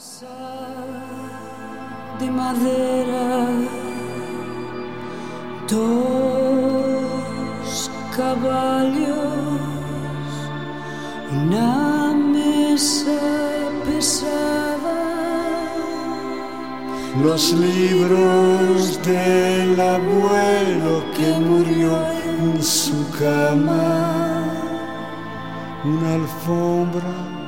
De madera, dos caballos, una mesa pesada, los libros del abuelo que murió en su cama, una alfombra